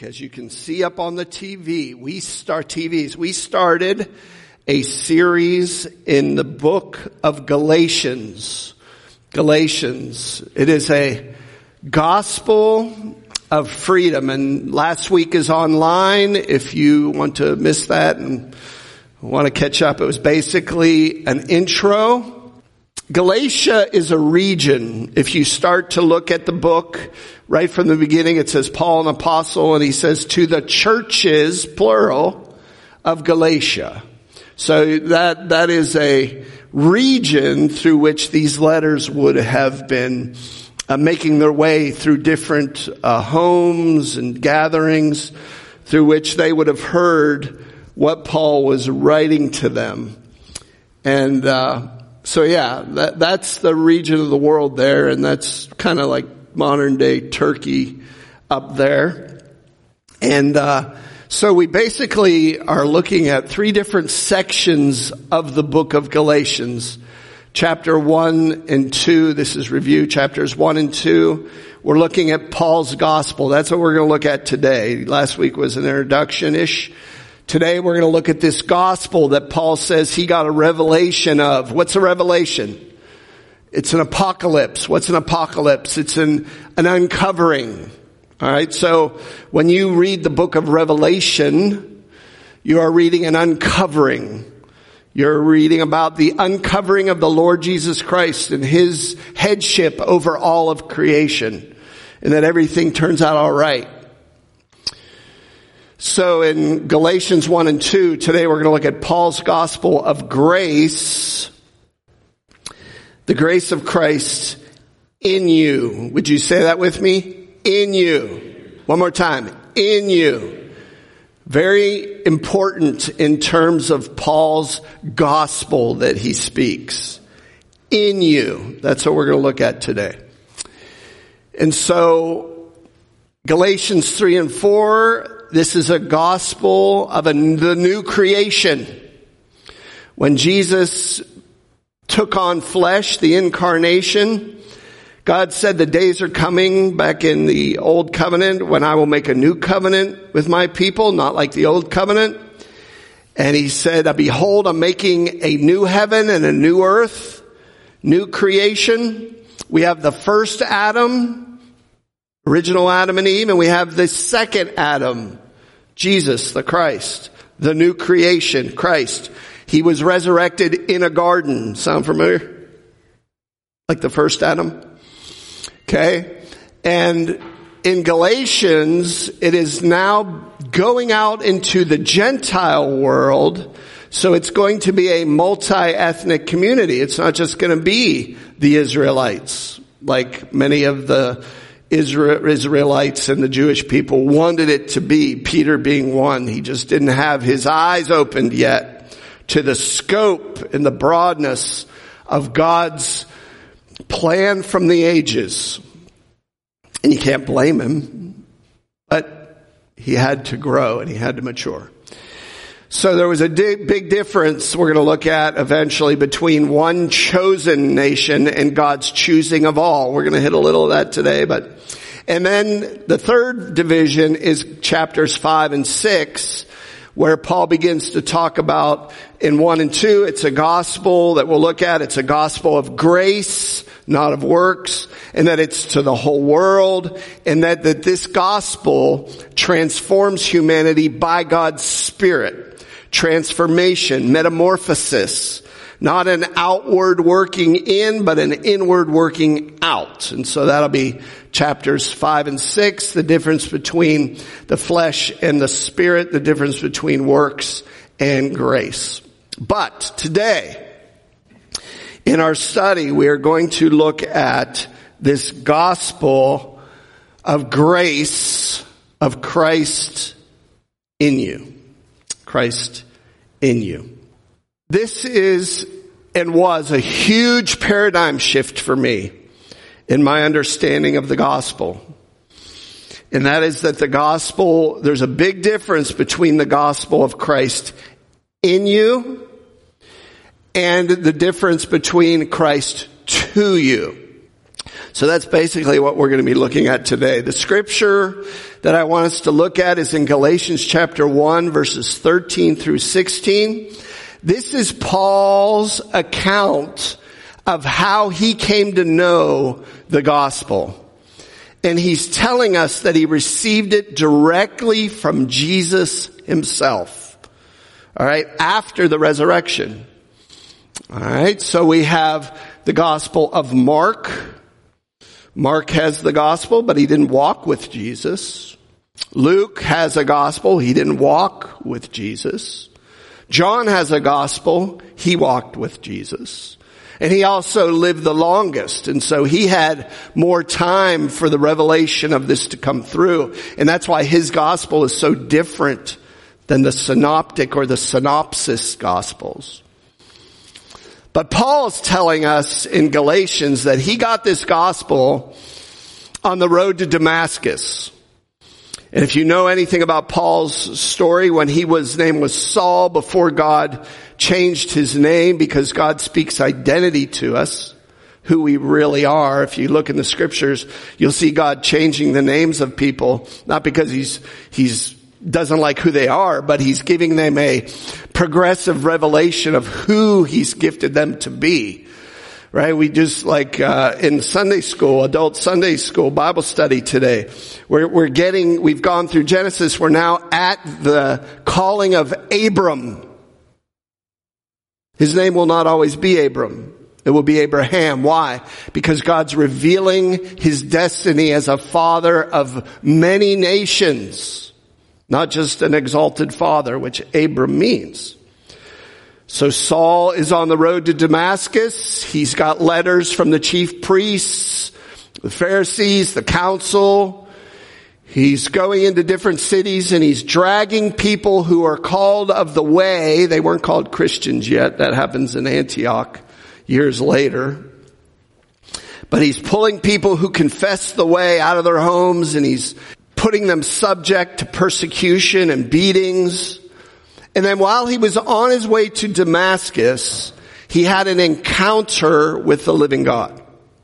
As you can see up on the TV, we started a series in the book of Galatians. Galatians. It is a gospel of freedom. And last week is online. If you want to miss that and want to catch up, it was basically an intro. Galatia is a region. If you start to look at the book, right from the beginning, it says Paul, an apostle, and he says to the churches, plural, of Galatia. So that is a region through which these letters would have been making their way through different homes and gatherings through which they would have heard what Paul was writing to them. And so yeah, that's the region of the world there, and that's kind of like modern day Turkey up there. And so we basically are looking at three different sections of the book of Galatians. Chapter 1 and 2, this is review. Chapters 1 and 2, we're looking at Paul's gospel. That's what we're going to look at today. Last week was an introduction-ish. Today we're going to look at this gospel that Paul says he got a revelation of. What's a revelation? It's an apocalypse. What's an apocalypse? It's an uncovering. Alright, so when you read the book of Revelation, you are reading an uncovering. You're reading about the uncovering of the Lord Jesus Christ and His headship over all of creation. And that everything turns out alright. So in Galatians 1 and 2, today we're going to look at Paul's gospel of grace. The grace of Christ in you. Would you say that with me? In you. One more time. In you. Very important in terms of Paul's gospel that he speaks. In you. That's what we're going to look at today. And so Galatians 3 and 4, this is a gospel of the new creation. When Jesus took on flesh, the incarnation, God said the days are coming back in the old covenant when I will make a new covenant with my people, not like the old covenant. And he said, behold, I'm making a new heaven and a new earth, new creation. We have the first Adam, original Adam and Eve, and we have the second Adam, Jesus, the Christ, the new creation, Christ. He was resurrected in a garden. Sound familiar? Like the first Adam? Okay. And in Galatians, it is now going out into the Gentile world. So it's going to be a multi-ethnic community. It's not just going to be the Israelites, like many of the Israelites and the Jewish people wanted it to be, Peter being one. He just didn't have his eyes opened yet to the scope and the broadness of God's plan from the ages. And you can't blame him, but he had to grow and he had to mature. So there was a big difference we're going to look at eventually between one chosen nation and God's choosing of all. We're going to hit a little of that today, and then the third division is chapters 5 and 6, where Paul begins to talk about in 1 and 2, it's a gospel that we'll look at. It's a gospel of grace, not of works, and that it's to the whole world, and that this gospel transforms humanity by God's Spirit. Transformation, metamorphosis, not an outward working in, but an inward working out. And so that'll be chapters 5 and 6, the difference between the flesh and the spirit, the difference between works and grace. But today, in our study, we are going to look at this gospel of grace of Christ in you. Christ in you. This is and was a huge paradigm shift for me in my understanding of the gospel. And that is that the gospel, there's a big difference between the gospel of Christ in you and the difference between Christ to you. So that's basically what we're going to be looking at today. The scripture that I want us to look at is in Galatians chapter 1, verses 13 through 16. This is Paul's account of how he came to know the gospel. And he's telling us that he received it directly from Jesus himself. All right, after the resurrection. All right, so we have the gospel of Mark. Mark has the gospel, but he didn't walk with Jesus. Luke has a gospel. He didn't walk with Jesus. John has a gospel. He walked with Jesus. And he also lived the longest. And so he had more time for the revelation of this to come through. And that's why his gospel is so different than the synoptic or the synopsis gospels. But Paul's telling us in Galatians that he got this gospel on the road to Damascus. And if you know anything about Paul's story, when his name was Saul, before God changed his name, because God speaks identity to us, who we really are. If you look in the scriptures, you'll see God changing the names of people, not because he's doesn't like who they are, but he's giving them a progressive revelation of who he's gifted them to be. Right? We just like, in Sunday school, adult Sunday school Bible study today, we've gone through Genesis. We're now at the calling of Abram. His name will not always be Abram. It will be Abraham. Why? Because God's revealing his destiny as a father of many nations, not just an exalted father, which Abram means. So Saul is on the road to Damascus. He's got letters from the chief priests, the Pharisees, the council. He's going into different cities and he's dragging people who are called of the way. They weren't called Christians yet. That happens in Antioch years later. But he's pulling people who confess the way out of their homes, and he's putting them subject to persecution and beatings. And then while he was on his way to Damascus, he had an encounter with the living God.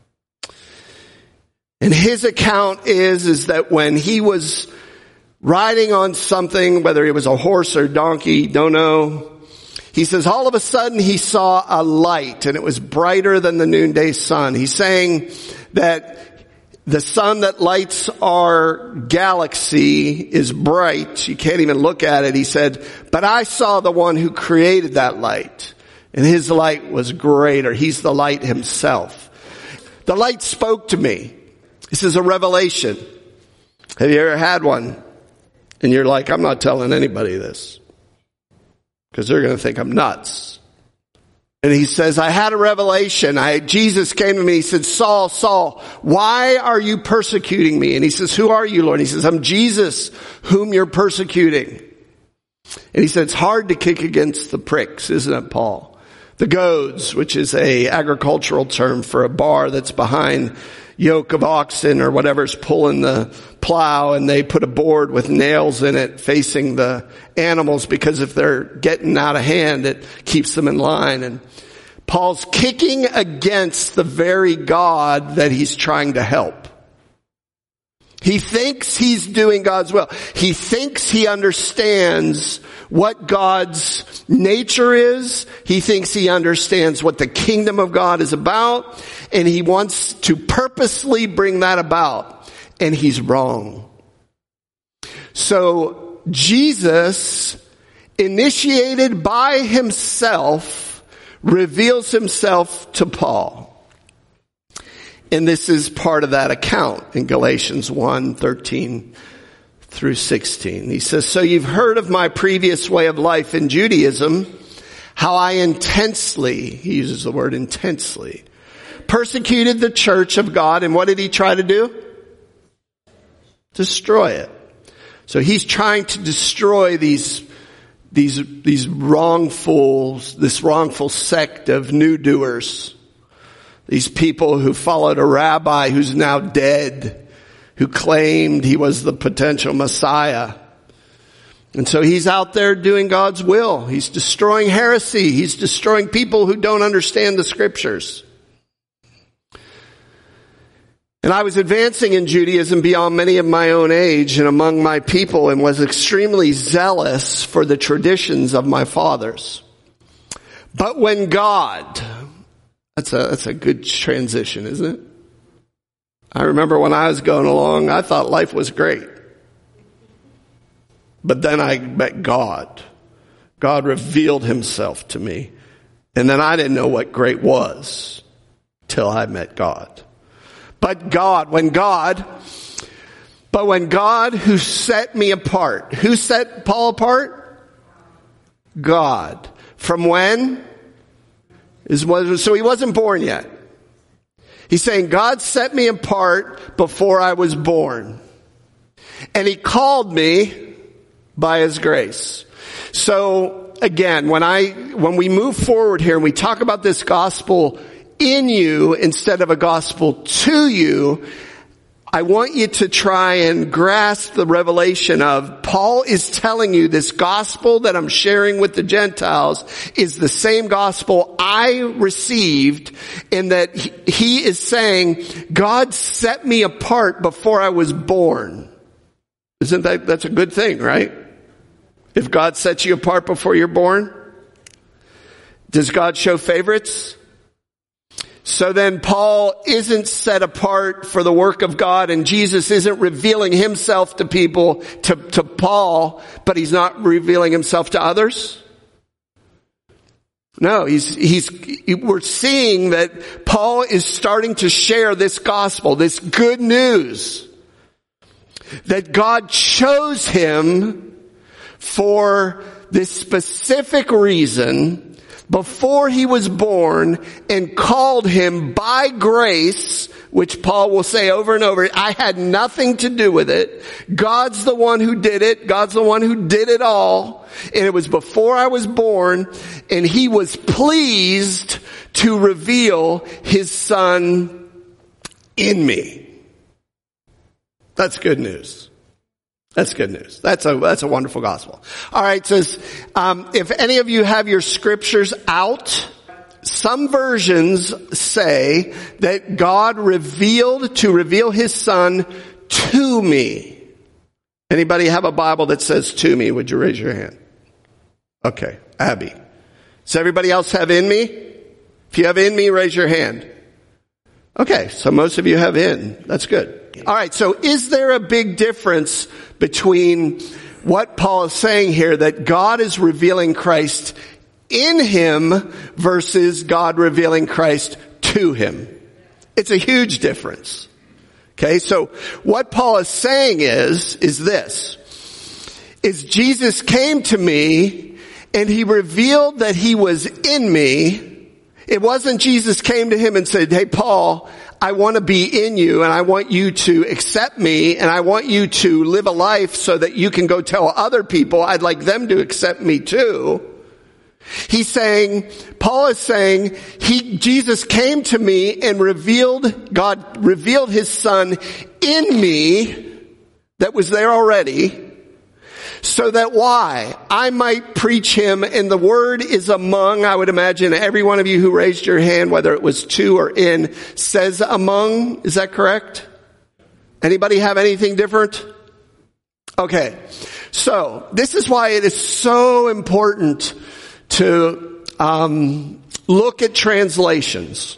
And his account is that when he was riding on something, whether it was a horse or donkey, don't know, he says all of a sudden he saw a light, and it was brighter than the noonday sun. He's saying that the sun that lights our galaxy is bright. You can't even look at it. He said, but I saw the one who created that light, and his light was greater. He's the light himself. The light spoke to me. This is a revelation. Have you ever had one? And you're like, I'm not telling anybody this, because they're going to think I'm nuts. And he says, I had a revelation. Jesus came to me. He said, Saul, Saul, why are you persecuting me? And he says, who are you, Lord? And he says, I'm Jesus, whom you're persecuting. And he said, it's hard to kick against the pricks, isn't it, Paul? The goads, which is a agricultural term for a bar that's behind yoke of oxen or whatever's pulling the plow, and they put a board with nails in it facing the animals, because if they're getting out of hand, it keeps them in line. And Paul's kicking against the very God that he's trying to help. He thinks he's doing God's will. He thinks he understands what God's nature is. He thinks he understands what the kingdom of God is about, and he wants to purposely bring that about, and he's wrong. So Jesus, initiated by himself, reveals himself to Paul. And this is part of that account in Galatians 1:13 through 16. He says, so you've heard of my previous way of life in Judaism, how I intensely, he uses the word intensely, persecuted the church of God. And what did he try to do? Destroy it. So he's trying to destroy these wrongfuls, this wrongful sect of new doers. These people who followed a rabbi who's now dead, who claimed he was the potential Messiah. And so he's out there doing God's will. He's destroying heresy. He's destroying people who don't understand the scriptures. And I was advancing in Judaism beyond many of my own age and among my people, and was extremely zealous for the traditions of my fathers. But when God, that's a good transition, isn't it? I remember when I was going along, I thought life was great. But then I met God. God revealed himself to me. And then I didn't know what great was till I met God. But when God who set me apart, who set Paul apart? God. From when? So he wasn't born yet. He's saying God set me apart before I was born. And he called me by his grace. So again, when we move forward here and we talk about this gospel in you instead of a gospel to you, I want you to try and grasp the revelation of Paul is telling you this gospel that I'm sharing with the Gentiles is the same gospel I received, and that he is saying God set me apart before I was born. Isn't that's a good thing, right? If God sets you apart before you're born, does God show favorites? So then Paul isn't set apart for the work of God, and Jesus isn't revealing himself to people, to Paul, but he's not revealing himself to others? No, we're seeing that Paul is starting to share this gospel, this good news, that God chose him for this specific reason before he was born, and called him by grace, which Paul will say over and over, I had nothing to do with it. God's the one who did it. God's the one who did it all. And it was before I was born, and he was pleased to reveal his son in me. That's good news. That's good news. That's a wonderful gospel. All right, it says, if any of you have your scriptures out, some versions say that God revealed to reveal his son to me. Anybody have a Bible that says to me? Would you raise your hand? Okay, Abby. Does everybody else have in me? If you have in me, raise your hand. Okay, so most of you have in. That's good. All right, so is there a big difference between what Paul is saying here, that God is revealing Christ in him versus God revealing Christ to him? It's a huge difference. Okay, so what Paul is saying is Jesus came to me and he revealed that he was in me. It wasn't Jesus came to him and said, hey, Paul, I want to be in you, and I want you to accept me, and I want you to live a life so that you can go tell other people I'd like them to accept me too. Paul is saying, Jesus came to me and God revealed his son in me that was there already, so that why? I might preach him, and the word is among. I would imagine every one of you who raised your hand, whether it was to or in, says among. Is that correct? Anybody have anything different? Okay. So, this is why it is so important to look at translations.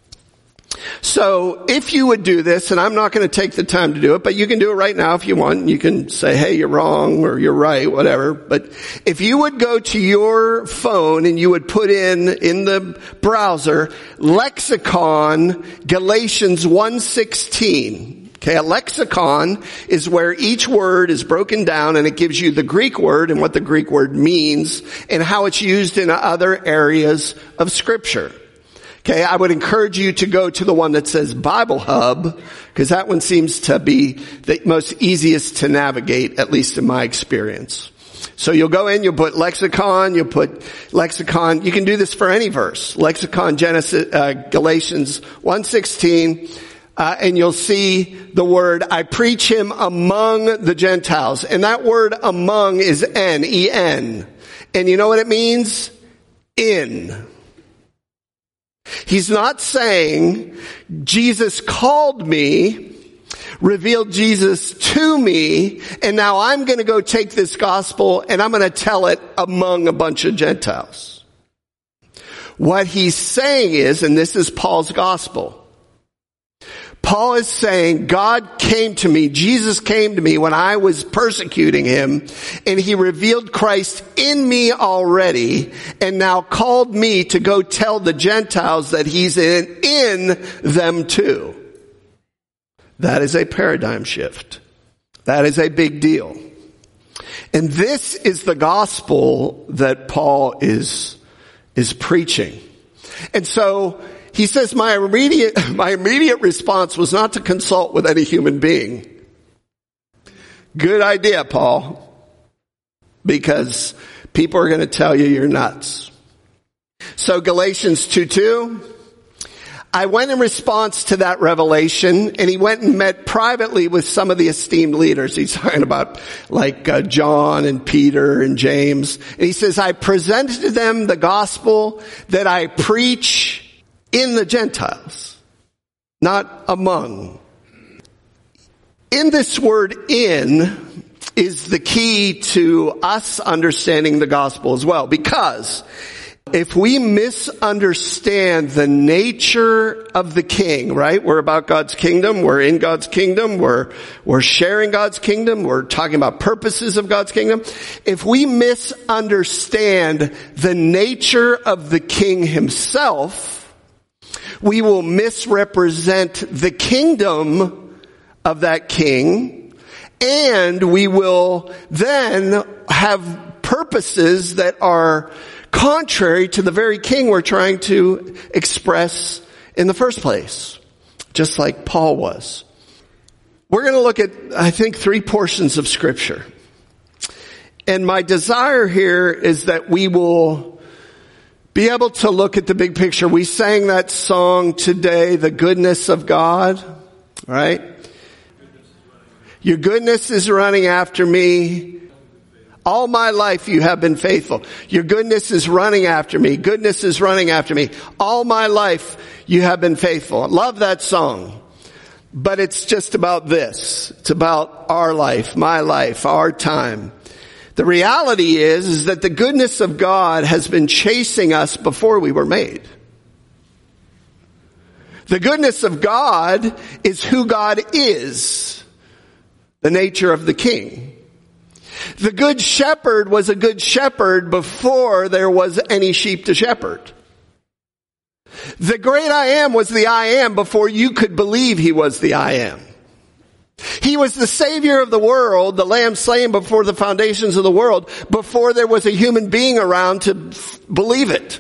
So if you would do this, and I'm not going to take the time to do it, but you can do it right now if you want. You can say, hey, you're wrong, or you're right, whatever. But if you would go to your phone and you would put in the browser, lexicon, Galatians 1:16. Okay, a lexicon is where each word is broken down and it gives you the Greek word and what the Greek word means and how it's used in other areas of Scripture. Okay, I would encourage you to go to the one that says Bible Hub, because that one seems to be the most easiest to navigate, at least in my experience. So you'll go in, you'll put lexicon, you can do this for any verse. Lexicon, Galatians 1:16, and you'll see the word, I preach him among the Gentiles. And that word among is E-N. And you know what it means? In. He's not saying Jesus called me, revealed Jesus to me, and now I'm going to go take this gospel and I'm going to tell it among a bunch of Gentiles. What he's saying is, and this is Paul's gospel, Paul is saying God came to me, Jesus came to me when I was persecuting him, and he revealed Christ in me already, and now called me to go tell the Gentiles that he's in them too. That is a paradigm shift. That is a big deal. And this is the gospel that Paul is preaching. And so he says, my immediate response was not to consult with any human being. Good idea, Paul. Because people are going to tell you you're nuts. So Galatians 2:2. I went in response to that revelation, and he went and met privately with some of the esteemed leaders. He's talking about like John and Peter and James. And he says, I presented to them the gospel that I preach in the Gentiles, not among. In this word in is the key to us understanding the gospel as well, because if we misunderstand the nature of the king, right? We're about God's kingdom. We're in God's kingdom. We're sharing God's kingdom. We're talking about purposes of God's kingdom. If we misunderstand the nature of the king himself, we will misrepresent the kingdom of that king, and we will then have purposes that are contrary to the very king we're trying to express in the first place, just like Paul was. We're going to look at, I think, 3 portions of Scripture. And my desire here is that we will be able to look at the big picture. We sang that song today, The Goodness of God, right? Your goodness is running after me. All my life you have been faithful. Your goodness is running after me. Goodness is running after me. All my life you have been faithful. I love that song. But it's just about this. It's about our life, my life, our time. The reality is that the goodness of God has been chasing us before we were made. The goodness of God is who God is. The nature of the king. The good shepherd was a good shepherd before there was any sheep to shepherd. The great I am was the I am before you could believe he was the I am. He was the Savior of the world, the Lamb slain before the foundations of the world, before there was a human being around to believe it.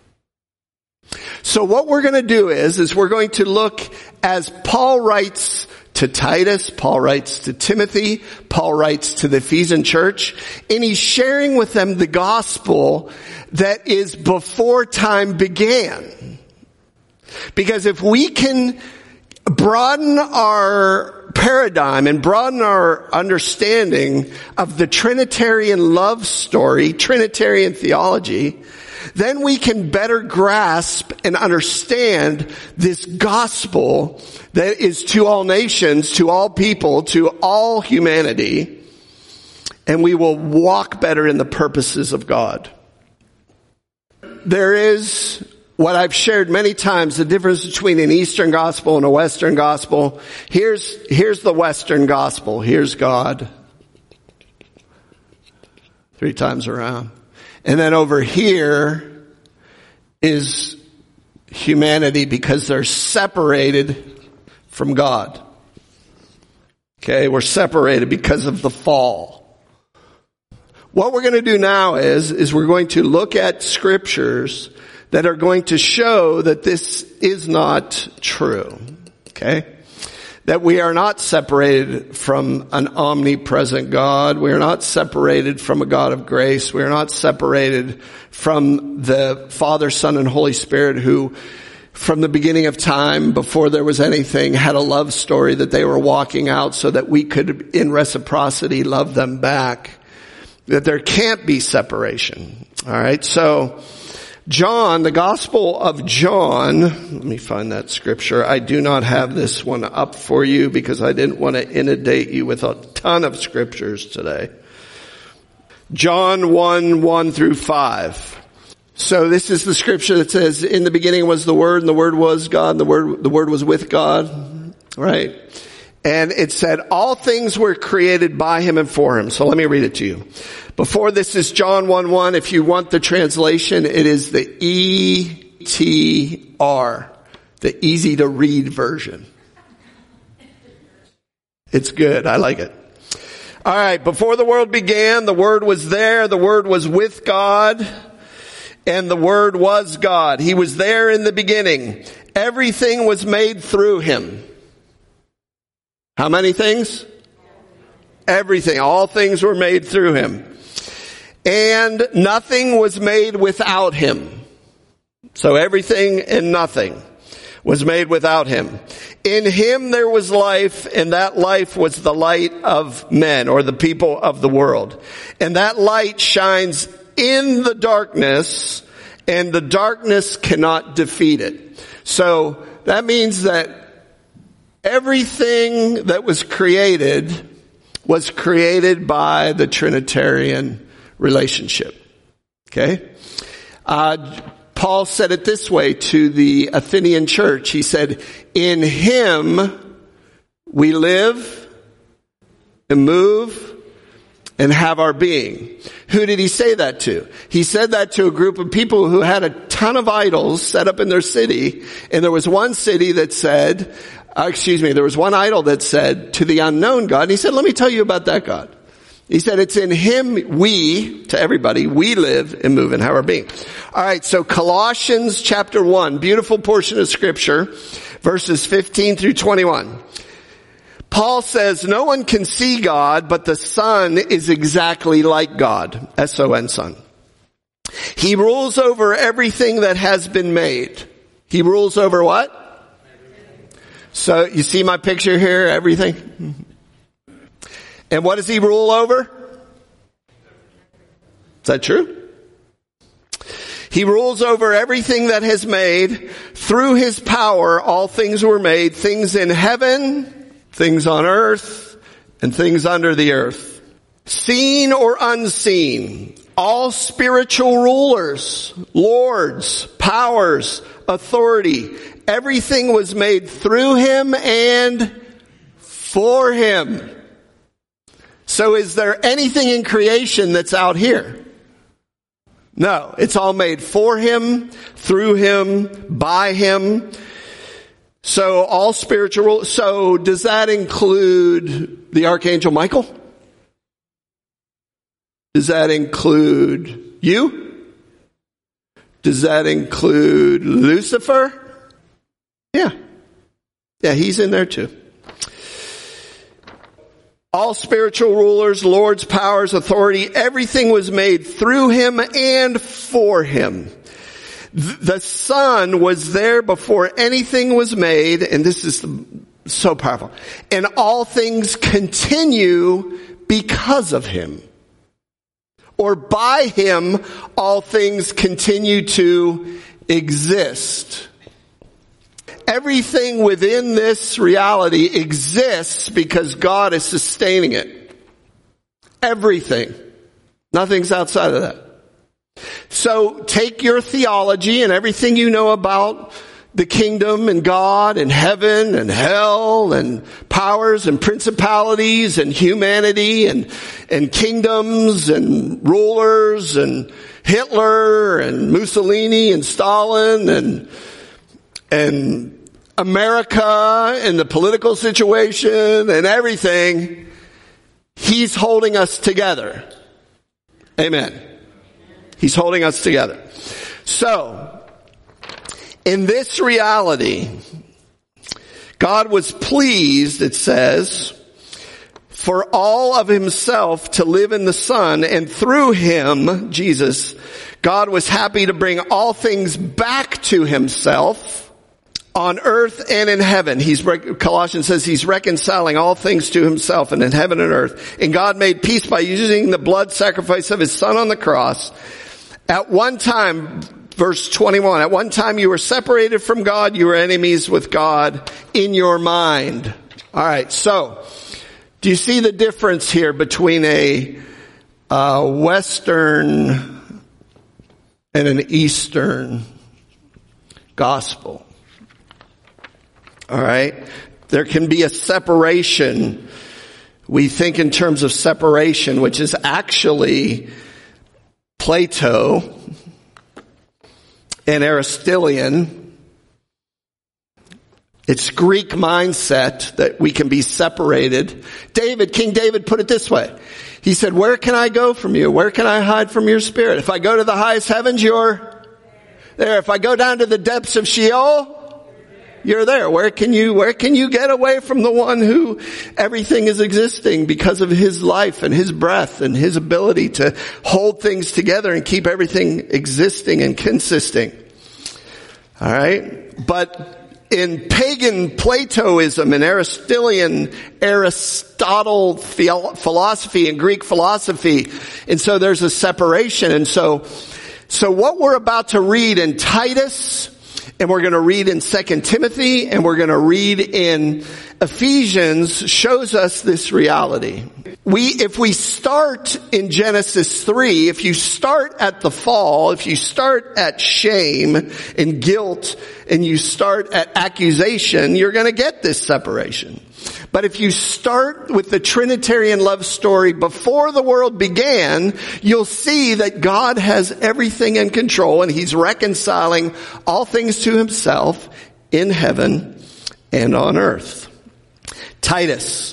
So what we're going to do is we're going to look, as Paul writes to Titus, Paul writes to Timothy, Paul writes to the Ephesian church, and he's sharing with them the gospel that is before time began. Because if we can broaden our paradigm and broaden our understanding of the Trinitarian love story, Trinitarian theology, then we can better grasp and understand this gospel that is to all nations, to all people, to all humanity, and we will walk better in the purposes of God. There is what I've shared many times, the difference between an Eastern gospel and a Western gospel. Here's the Western gospel. Here's God. 3 times around. And then over here is humanity, because they're separated from God. Okay, we're separated because of the fall. What we're going to do now is we're going to look at scriptures that are going to show that this is not true. Okay? That we are not separated from an omnipresent God. We are not separated from a God of grace. We are not separated from the Father, Son, and Holy Spirit, who from the beginning of time, before there was anything, had a love story that they were walking out so that we could, in reciprocity, love them back. That there can't be separation. All right? So John, the Gospel of John, let me find that scripture. I do not have this one up for you because I didn't want to inundate you with a ton of scriptures today. John 1 through 5. So this is the scripture that says, in the beginning was the Word, and the Word was God, and the Word was with God. Right? And it said, all things were created by Him and for Him. So let me read it to you. Before this is John 1:1. If you want the translation, it is the ETR, the easy to read version. It's good. I like it. All right. Before the world began, the Word was there. The Word was with God. And the Word was God. He was there in the beginning. Everything was made through Him. How many things? Everything. All things were made through Him. And nothing was made without Him. So everything and nothing was made without Him. In Him there was life, and that life was the light of men, or the people of the world. And that light shines in the darkness, and the darkness cannot defeat it. So that means that everything that was created by the Trinitarian relationship. Okay? Paul said it this way to the Athenian church. He said, in Him we live and move and have our being. Who did he say that to? He said that to a group of people who had a ton of idols set up in their city. And there was one city that said, there was one idol that said to the unknown God. And he said, let me tell you about that God. He said, it's in Him to everybody, we live and move and have our being. All right. So Colossians chapter 1, beautiful portion of scripture, verses 15 through 21. Paul says, no one can see God, but the Son is exactly like God. S-O-N, Son. He rules over everything that has been made. He rules over what? So you see my picture here, everything? And what does He rule over? Is that true? He rules over everything that has made. Through His power, all things were made, things in heaven, things on earth, and things under the earth. Seen or unseen, all spiritual rulers, lords, powers, authority, everything was made through Him and for Him. So is there anything in creation that's out here? No, it's all made for Him, through Him, by Him. So all spiritual, so does that include the Archangel Michael? Does that include you? Does that include Lucifer? Yeah. Yeah, he's in there too. All spiritual rulers, lords, powers, authority, everything was made through Him and for Him. The Son was there before anything was made, and this is so powerful. And all things continue because of Him. Or by Him, all things continue to exist. Everything within this reality exists because God is sustaining it. Everything. Nothing's outside of that. So take your theology and everything you know about the kingdom and God and heaven and hell and powers and principalities and humanity and kingdoms and rulers and Hitler and Mussolini and Stalin and America and the political situation and everything. He's holding us together. Amen. He's holding us together. So, in this reality, God was pleased, it says, for all of Himself to live in the Son, and through Him, Jesus, God was happy to bring all things back to Himself on earth and in heaven. Colossians says He's reconciling all things to Himself and in heaven and earth. And God made peace by using the blood sacrifice of His Son on the cross. At one time, Verse 21, at one time you were separated from God, you were enemies with God in your mind. All right, so do you see the difference here between a Western and an Eastern gospel? All right, there can be a separation. We think in terms of separation, which is actually Plato and Aristotelian. It's Greek mindset that we can be separated. King David put it this way. He said, where can I go from you? Where can I hide from your spirit? If I go to the highest heavens, you're there. If I go down to the depths of Sheol, you're there. Where can you get away from the one who everything is existing because of his life and his breath and his ability to hold things together and keep everything existing and consisting? All right. But in pagan Platoism and Aristotle philosophy and Greek philosophy, and so there's a separation. And so what we're about to read in Titus, and we're going to read in 2 Timothy, and we're going to read in Ephesians, shows us this reality. If we start in Genesis 3, if you start at the fall, if you start at shame and guilt, and you start at accusation, you're going to get this separation. But if you start with the Trinitarian love story before the world began, you'll see that God has everything in control and he's reconciling all things to himself in heaven and on earth. Titus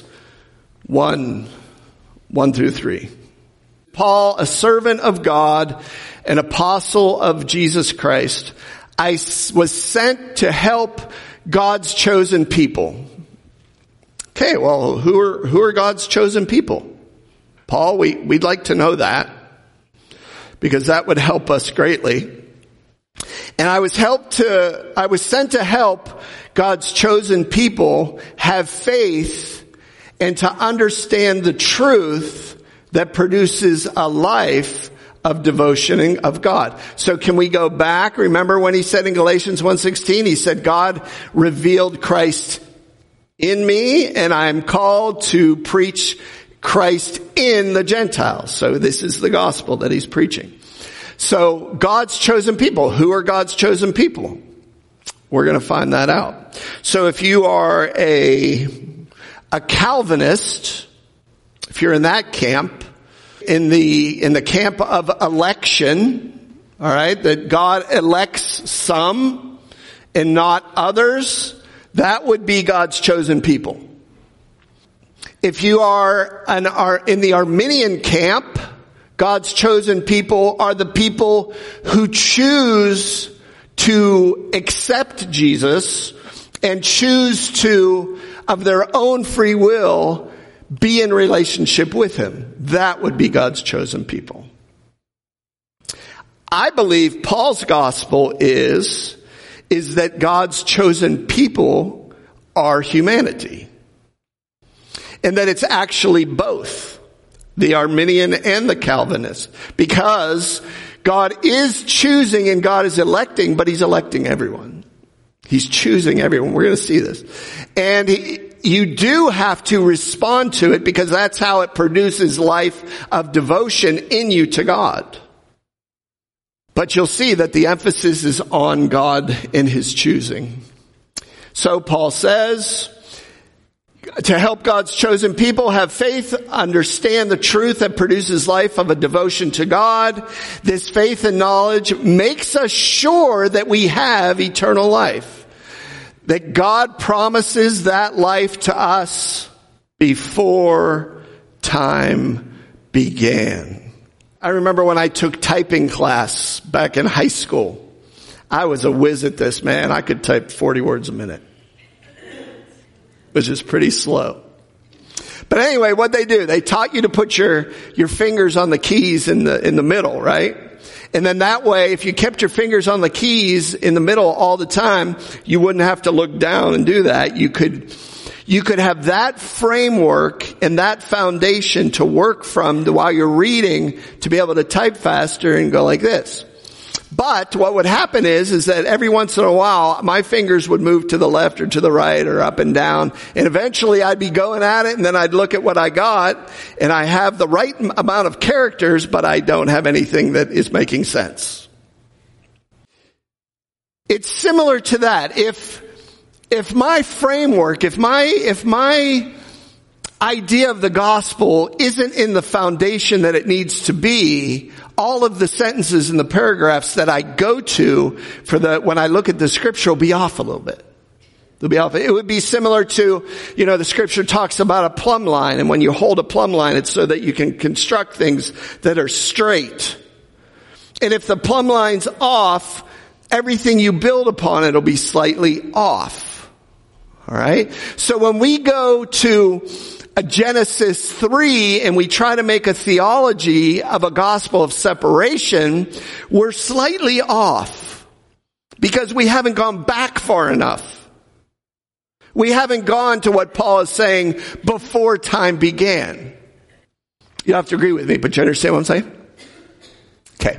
1:1-3. Paul, a servant of God, an apostle of Jesus Christ, I was sent to help God's chosen people. Okay, well, who are God's chosen people? Paul, we'd like to know that, because that would help us greatly. And I was sent to help God's chosen people have faith and to understand the truth that produces a life of devotion of God. So can we go back? Remember when he said in Galatians 1:16, he said, God revealed Christ in me, and I'm called to preach Christ in the Gentiles. So this is the gospel that he's preaching. So God's chosen people. Who are God's chosen people? We're going to find that out. So if you are a Calvinist, if you're in that camp, in the camp of election, all right, that God elects some and not others, that would be God's chosen people. If you are in the Arminian camp, God's chosen people are the people who choose to accept Jesus and choose to, of their own free will, be in relationship with him. That would be God's chosen people. I believe Paul's gospel is that God's chosen people are humanity. And that it's actually both, the Arminian and the Calvinist. Because God is choosing and God is electing, but he's electing everyone. He's choosing everyone. We're going to see this. And you do have to respond to it, because that's how it produces life of devotion in you to God. But you'll see that the emphasis is on God and his choosing. So Paul says, to help God's chosen people have faith, understand the truth that produces life of a devotion to God. This faith and knowledge makes us sure that we have eternal life. That God promises that life to us before time began. I remember when I took typing class back in high school. I was a whiz at this, man. I could type 40 words a minute, which is pretty slow. But anyway, what they do, they taught you to put your fingers on the keys in the middle, right? And then that way, if you kept your fingers on the keys in the middle all the time, you wouldn't have to look down and do that. You could have that framework and that foundation to work from while you're reading, to be able to type faster and go like this. But what would happen is that every once in a while, my fingers would move to the left or to the right or up and down. And eventually I'd be going at it, and then I'd look at what I got, and I have the right amount of characters, but I don't have anything that is making sense. It's similar to that. If my framework, if my idea of the gospel isn't in the foundation that it needs to be, all of the sentences and the paragraphs that I go to when I look at the scripture will be off a little bit. They'll be off. It would be similar to, the scripture talks about a plumb line, and when you hold a plumb line, it's so that you can construct things that are straight. And if the plumb line's off, everything you build upon it will be slightly off. All right? So when we go to Genesis 3 and we try to make a theology of a gospel of separation, we're slightly off because we haven't gone back far enough. We haven't gone to what Paul is saying before time began. You don't have to agree with me, but you understand what I'm saying? Okay.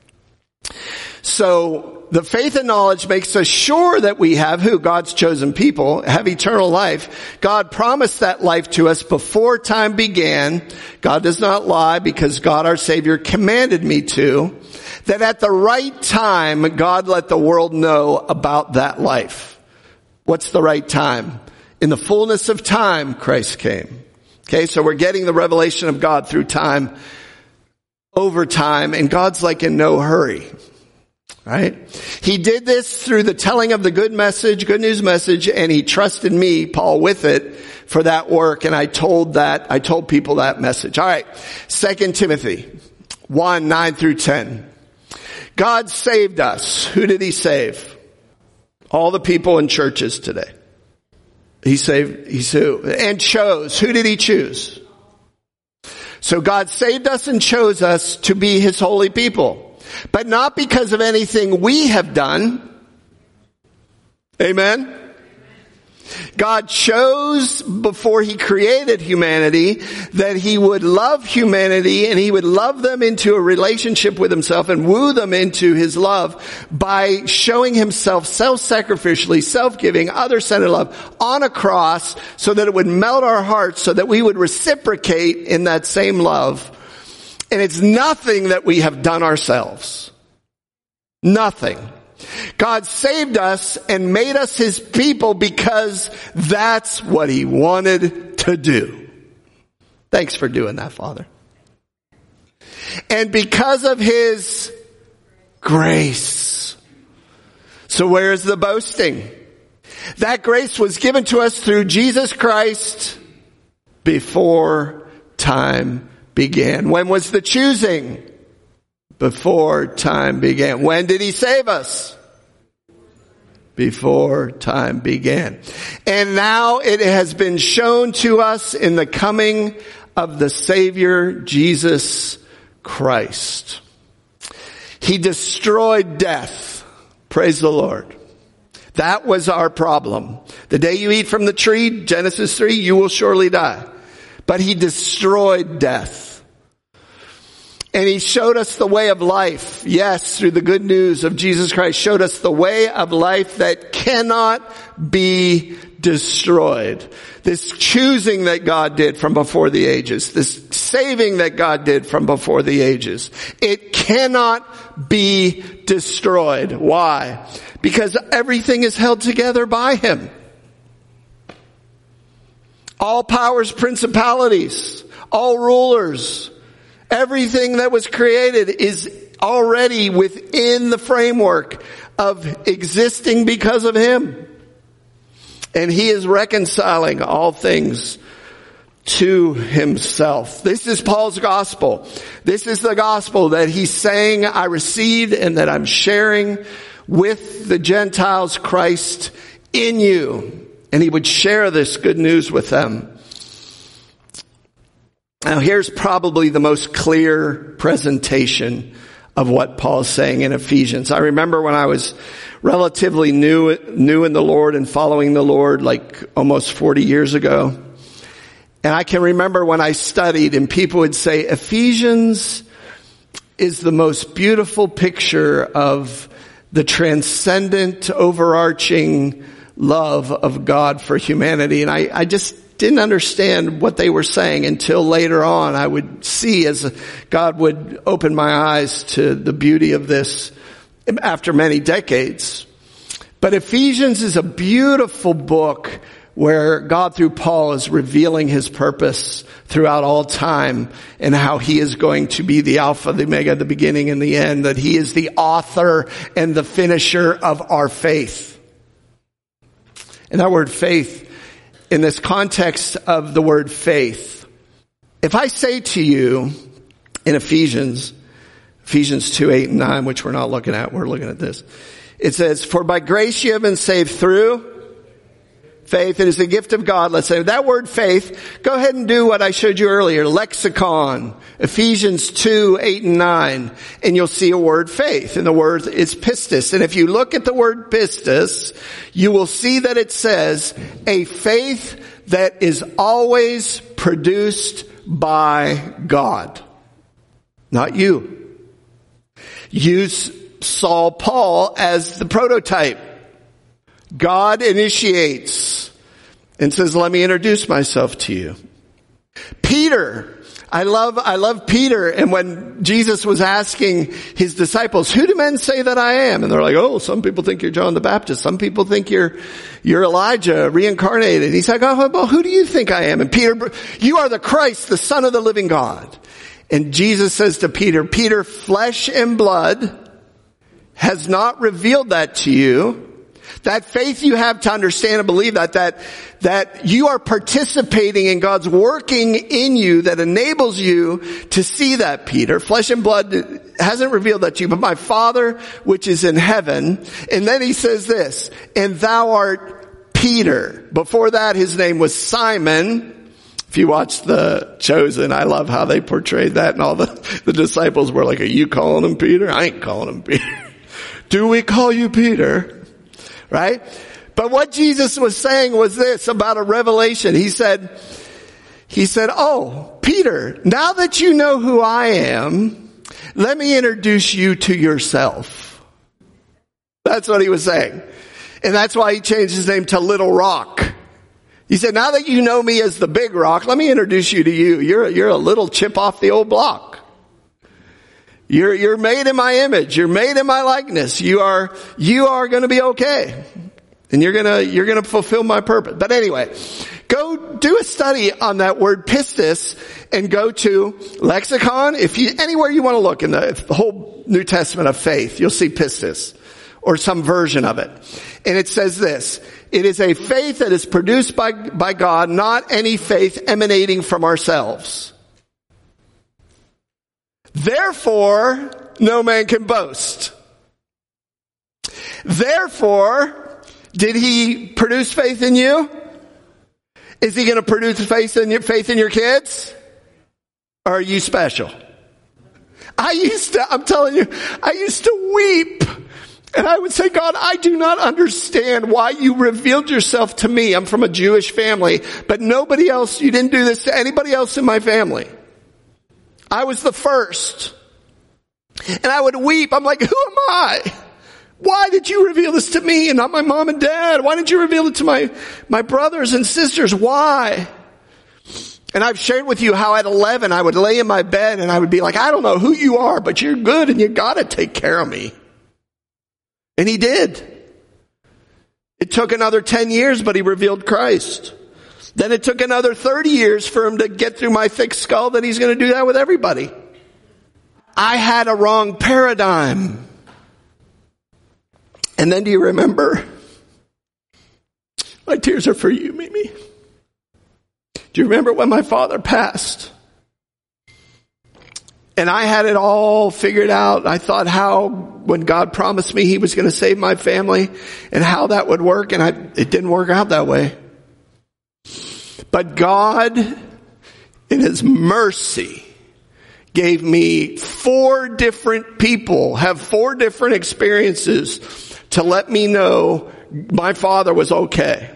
So the faith and knowledge makes us sure that we have who? God's chosen people, have eternal life. God promised that life to us before time began. God does not lie because God our Savior commanded me to. That at the right time, God let the world know about that life. What's the right time? In the fullness of time, Christ came. Okay, so we're getting the revelation of God through time, over time, and God's like in no hurry. Right? He did this through the telling of the good news message, and he trusted me, Paul, with it for that work, and I told people that message. All right. 2 Timothy 1, 9 through 10. God saved us. Who did he save? All the people in churches today. And chose. Who did he choose? So God saved us and chose us to be his holy people. But not because of anything we have done. Amen? God chose before he created humanity that he would love humanity and he would love them into a relationship with himself and woo them into his love by showing himself self-sacrificially, self-giving, other-centered love on a cross so that it would melt our hearts so that we would reciprocate in that same love. And it's nothing that we have done ourselves. Nothing. God saved us and made us his people because that's what he wanted to do. Thanks for doing that, Father. And because of his grace. So where's the boasting? That grace was given to us through Jesus Christ before time began. When was the choosing? Before time began. When did he save us? Before time began. And now it has been shown to us in the coming of the Savior, Jesus Christ. He destroyed death. Praise the Lord. That was our problem. The day you eat from the tree, Genesis 3, you will surely die. But he destroyed death. And he showed us the way of life. Yes, through the good news of Jesus Christ, showed us the way of life that cannot be destroyed. This choosing that God did from before the ages, this saving that God did from before the ages, it cannot be destroyed. Why? Because everything is held together by him. All powers, principalities, all rulers, everything that was created is already within the framework of existing because of him. And he is reconciling all things to himself. This is Paul's gospel. This is the gospel that he's saying I received and that I'm sharing with the Gentiles, Christ in you. And he would share this good news with them. Now here's probably the most clear presentation of what Paul's saying in Ephesians. I remember when I was relatively new in the Lord and following the Lord like almost 40 years ago. And I can remember when I studied and people would say, Ephesians, is the most beautiful picture of the transcendent, overarching love of God for humanity. And I just didn't understand what they were saying until later on I would see as God would open my eyes to the beauty of this after many decades. But Ephesians is a beautiful book where God through Paul is revealing his purpose throughout all time and how he is going to be the Alpha, the Omega, the beginning and the end, that he is the author and the finisher of our faith. And that word faith, in this context of the word faith, if I say to you in Ephesians 2, 8, and 9, which we're not looking at, we're looking at this. It says, for by grace you have been saved through faith. It is the gift of God. Let's say that word faith. Go ahead and do what I showed you earlier. Lexicon, Ephesians 2, 8, and 9. And you'll see a word faith. And the word is pistis. And if you look at the word pistis, you will see that it says a faith that is always produced by God. Not you. Use Saul Paul as the prototype. God initiates and says, let me introduce myself to you. Peter. I love Peter. And when Jesus was asking his disciples, who do men say that I am? And they're like, oh, some people think you're John the Baptist. Some people think you're Elijah reincarnated. And he's like, oh, well, who do you think I am? And Peter, you are the Christ, the Son of the living God. And Jesus says to Peter, Peter, flesh and blood has not revealed that to you. That faith you have to understand and believe that you are participating in God's working in you that enables you to see that, Peter. Flesh and blood hasn't revealed that to you, but my Father which is in heaven. And then he says this, and thou art Peter. Before that, his name was Simon. If you watch The Chosen, I love how they portrayed that, and all the disciples were like, are you calling him Peter? I ain't calling him Peter. Do we call you Peter? Right? But what Jesus was saying was this about a revelation. He said, oh, Peter, now that you know who I am, let me introduce you to yourself. That's what he was saying. And that's why he changed his name to Little Rock. He said, now that you know me as the big rock, let me introduce you to you. You're a little chip off the old block. You're made in my image. You're made in my likeness. You are going to be okay. And you're going to fulfill my purpose. But anyway, go do a study on that word pistis and go to Lexicon. Anywhere you want to look in the whole New Testament of faith, you'll see pistis or some version of it. And it says this, it is a faith that is produced by God, not any faith emanating from ourselves. Therefore, no man can boast. Therefore, did he produce faith in you? Is he going to produce faith in your kids? Or are you special? I'm telling you, I used to weep. And I would say, God, I do not understand why you revealed yourself to me. I'm from a Jewish family, but nobody else, you didn't do this to anybody else in my family. I was the first. And I would weep. I'm like, who am I? Why did you reveal this to me and not my mom and dad? Why did you reveal it to my brothers and sisters? Why? And I've shared with you how at 11 I would lay in my bed and I would be like, I don't know who you are, but you're good and you gotta take care of me. And he did. It took another 10 years, but he revealed Christ. Then it took another 30 years for him to get through my thick skull that he's going to do that with everybody. I had a wrong paradigm. And then do you remember? My tears are for you, Mimi. Do you remember when my father passed? And I had it all figured out. I thought when God promised me he was going to save my family and how that would work. And it didn't work out that way. But God, in his mercy, gave me 4 different people, have 4 different experiences to let me know my father was okay.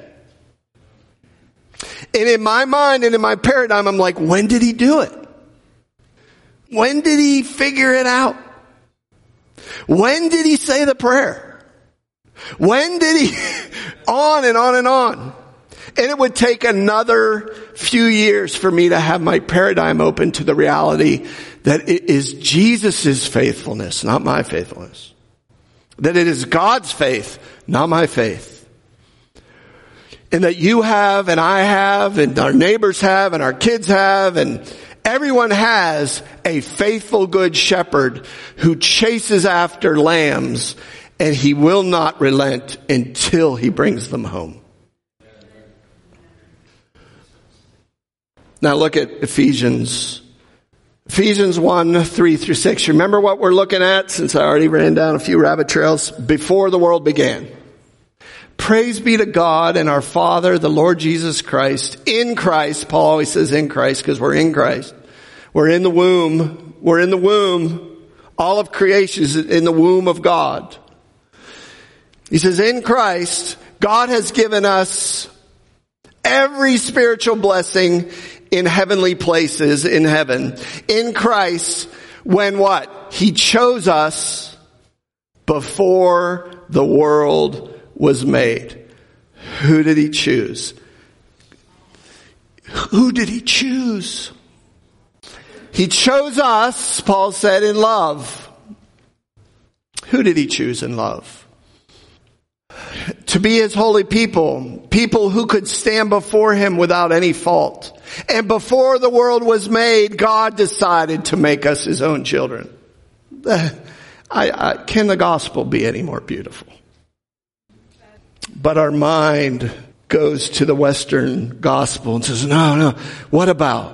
And in my mind and in my paradigm, I'm like, when did he do it? When did he figure it out? When did he say the prayer? When did he, on and on and on. And it would take another few years for me to have my paradigm open to the reality that it is Jesus' faithfulness, not my faithfulness. That it is God's faith, not my faith. And that you have, and I have, and our neighbors have, and our kids have, and everyone has a faithful good shepherd who chases after lambs, and he will not relent until he brings them home. Now look at Ephesians 1, 3 through 6. Remember what we're looking at, since I already ran down a few rabbit trails? Before the world began. Praise be to God and our Father, the Lord Jesus Christ. In Christ, Paul always says in Christ because we're in Christ. We're in the womb. We're in the womb. All of creation is in the womb of God. He says in Christ, God has given us every spiritual blessing in heavenly places in heaven. In Christ, when what? He chose us before the world was made. Who did he choose? Who did he choose? He chose us, Paul said, in love. Who did he choose in love? To be his holy people, people who could stand before him without any fault. And before the world was made, God decided to make us his own children. Can the gospel be any more beautiful? But our mind goes to the Western gospel and says, no, what about?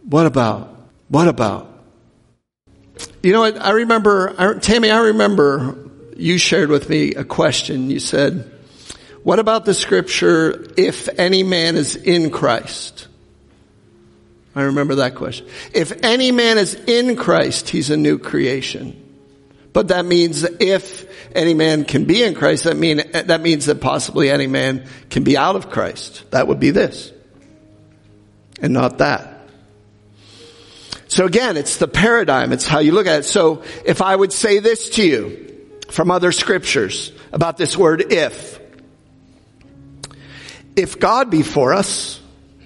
You know what, Tammy, I remember you shared with me a question. You said, what about the scripture, if any man is in Christ? I remember that question. If any man is in Christ, he's a new creation. But that means that if any man can be in Christ, that means that possibly any man can be out of Christ. That would be this. And not that. So again, it's the paradigm. It's how you look at it. So if I would say this to you from other scriptures about this word if God be for us,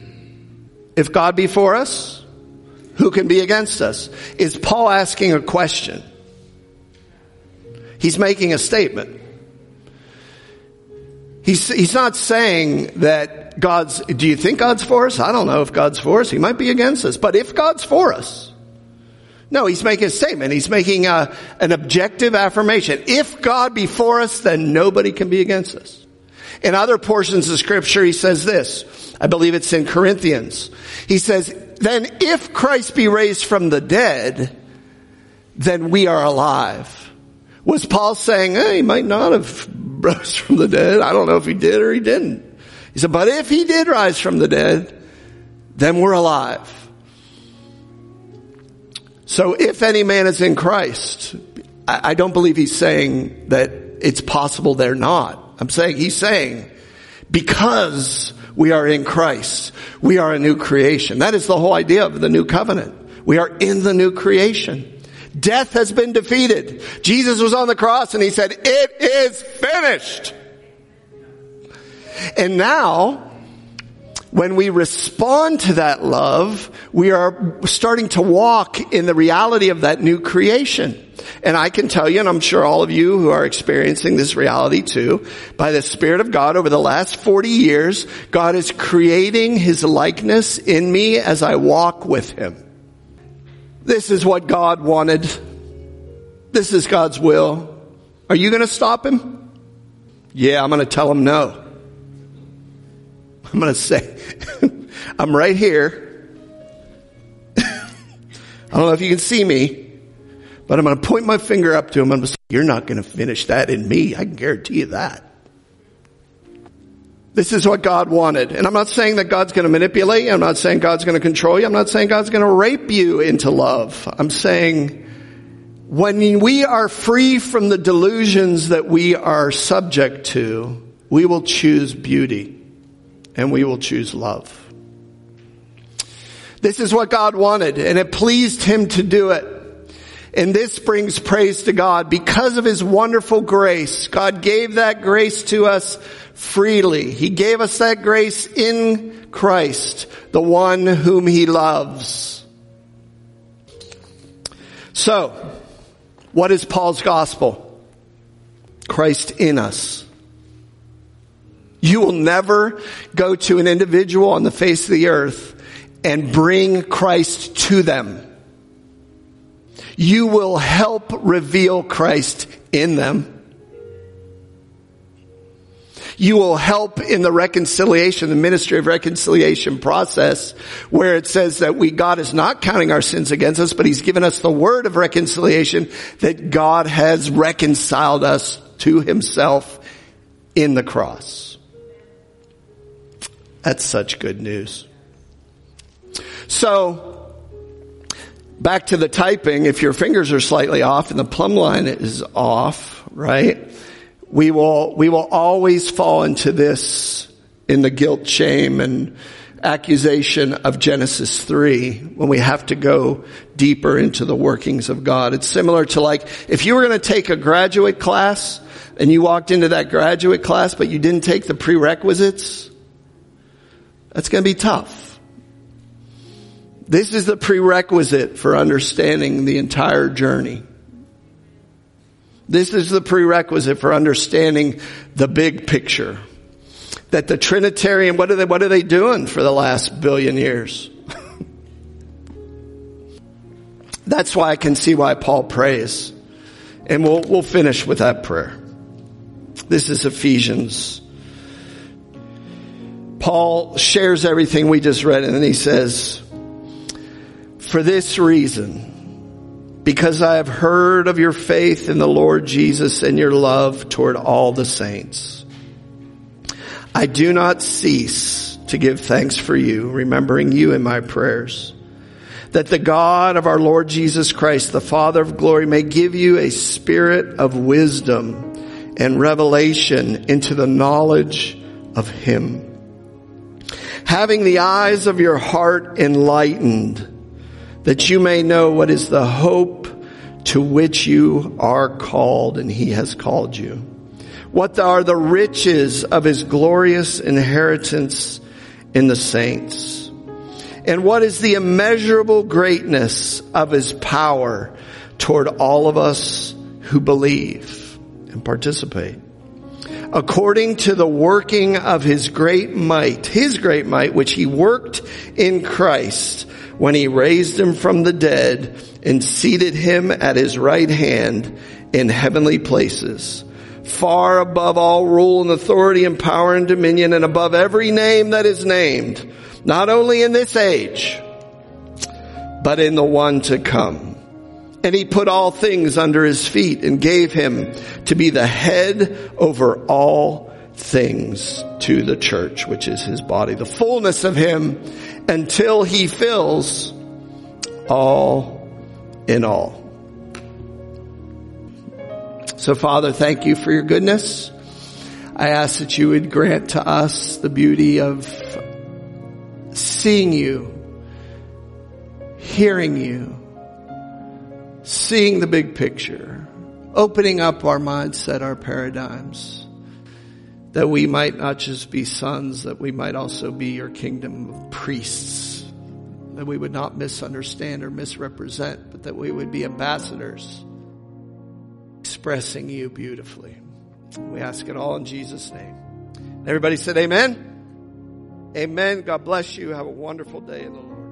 who can be against us? Is Paul asking a question? He's making a statement. He's not saying that do you think God's for us? I don't know if God's for us. He might be against us. But if God's for us. No, he's making a statement. He's making an objective affirmation. If God be for us, then nobody can be against us. In other portions of scripture, he says this. I believe it's in Corinthians. He says, then if Christ be raised from the dead, then we are alive. Was Paul saying, he might not have rose from the dead. I don't know if he did or he didn't. He said, but if he did rise from the dead, then we're alive. So if any man is in Christ, I don't believe he's saying that it's possible they're not. He's saying, because we are in Christ, we are a new creation. That is the whole idea of the new covenant. We are in the new creation. Death has been defeated. Jesus was on the cross and he said, it is finished. And now, when we respond to that love, we are starting to walk in the reality of that new creation. And I can tell you, and I'm sure all of you who are experiencing this reality too, by the Spirit of God over the last 40 years, God is creating his likeness in me as I walk with him. This is what God wanted. This is God's will. Are you going to stop him? Yeah, I'm going to tell him no. I'm going to say, I'm right here. I don't know if you can see me, but I'm going to point my finger up to him. I'm going to say, you're not going to finish that in me. I can guarantee you that. This is what God wanted. And I'm not saying that God's going to manipulate you. I'm not saying God's going to control you. I'm not saying God's going to rape you into love. I'm saying when we are free from the delusions that we are subject to, we will choose beauty and we will choose love. This is what God wanted, and it pleased him to do it. And this brings praise to God because of his wonderful grace. God gave that grace to us freely. He gave us that grace in Christ, the one whom he loves. So, what is Paul's gospel? Christ in us. You will never go to an individual on the face of the earth and bring Christ to them. You will help reveal Christ in them. You will help in the reconciliation, the ministry of reconciliation process, where it says that God is not counting our sins against us, but he's given us the word of reconciliation, that God has reconciled us to himself in the cross. That's such good news. So, back to the typing, if your fingers are slightly off and the plumb line is off, right? We will always fall into this, in the guilt, shame, and accusation of Genesis 3, when we have to go deeper into the workings of God. It's similar to, like, if you were going to take a graduate class and you walked into that graduate class but you didn't take the prerequisites, that's going to be tough. This is the prerequisite for understanding the entire journey. This is the prerequisite for understanding the big picture. That the Trinitarian, what are they doing for the last billion years? That's why I can see why Paul prays. And we'll finish with that prayer. This is Ephesians. Paul shares everything we just read, and then he says, for this reason, because I have heard of your faith in the Lord Jesus and your love toward all the saints, I do not cease to give thanks for you, remembering you in my prayers, that the God of our Lord Jesus Christ, the Father of glory, may give you a spirit of wisdom and revelation into the knowledge of him, having the eyes of your heart enlightened, that you may know what is the hope to which you are called, and he has called you. What are the riches of his glorious inheritance in the saints? And what is the immeasurable greatness of his power toward all of us who believe and participate? According to the working of his great might, which he worked in Christ when he raised him from the dead and seated him at his right hand in heavenly places, far above all rule and authority and power and dominion, and above every name that is named, not only in this age, but in the one to come. And he put all things under his feet and gave him to be the head over all things to the church, which is his body, the fullness of him, until he fills all in all. So, Father, thank you for your goodness. I ask that you would grant to us the beauty of seeing you, hearing you, seeing the big picture, opening up our mindset, our paradigms, that we might not just be sons, that we might also be your kingdom of priests, that we would not misunderstand or misrepresent, but that we would be ambassadors expressing you beautifully. We ask it all in Jesus' name. Everybody said amen. Amen. God bless you. Have a wonderful day in the Lord.